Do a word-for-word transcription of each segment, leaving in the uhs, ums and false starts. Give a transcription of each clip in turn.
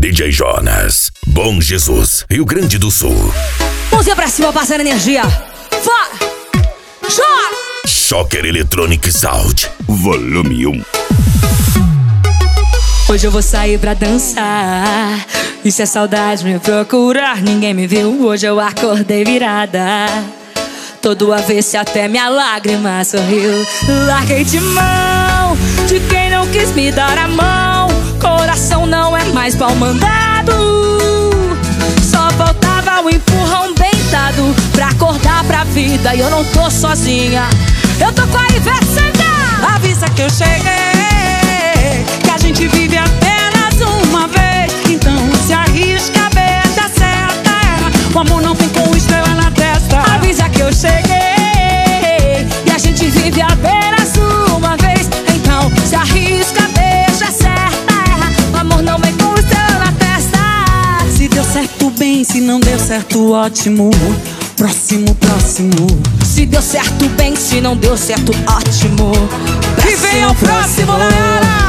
D J Jonas, Bom Jesus, Rio Grande do Sul. Mãozinha pra cima, passando energia. Fora! Joga! Shocker Electronic Sound, volume um. Hoje eu vou sair pra dançar. E se a saudade me procurar, ninguém me viu. Hoje eu acordei virada, todo avesso até minha lágrima sorriu. Larguei de mão de quem não quis me dar a mão. Coração não é mais pau mandado. Só faltava um empurrão bem dado pra acordar pra vida. E eu não tô sozinha, eu tô com a Ivete. Avisa que eu cheguei, que a gente vive apenas uma vez. Então se arrisca, beija, acerta, erra. O amor não tem com estrela na testa. Avisa que eu cheguei, e a gente vive apenas uma vez. Então se arrisca, beija, acerta, erra. O amor não vem com estrela na testa. Se deu certo, bem, se não deu certo, ótimo. Próximo, próximo. Se deu certo, bem, se não deu certo, ótimo. Que vem o próximo, galera.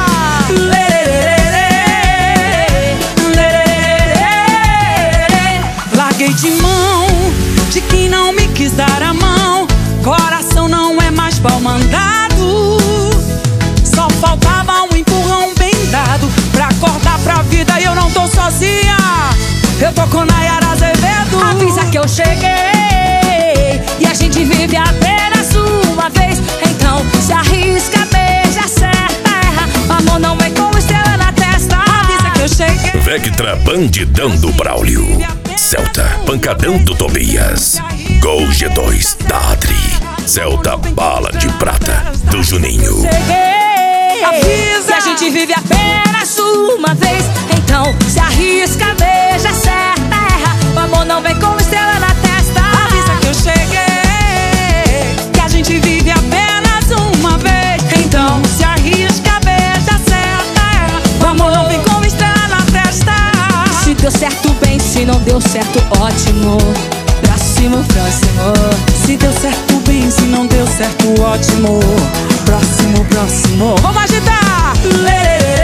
Larguei de mão de quem não me quis dar a mão. Coração não é mais pau mandado. Só faltava um empurrão bem dado pra acordar pra vida. E eu não tô sozinha, eu tô com Nayara Azevedo. Avisa que eu cheguei, e a gente vive apenas uma vez. Então se arrisca, beija, acerta, erra. O amor não vem com estrela na testa. Avisa que eu cheguei. Vectra Bandidão do Braulio, Celta Pancadão do Tobias, Gol G dois da Adri, Celta Bala de Prata do Juninho. Cheguei, avisa, e a gente vive apenas uma vez. Então se arrisca, beija, acerta, erra. O amor não vem com estrela na testa. Avisa que eu cheguei, que a gente vive apenas uma vez. Então se arrisca, beija, acerta, erra. O amor não vem com estrela na testa. Se deu certo, bem, se não deu certo, ótimo. Próximo, próximo. Se deu certo, bem, se não deu certo, ótimo. Próximo, próximo. Vamos agitar! Lê, lê, lê.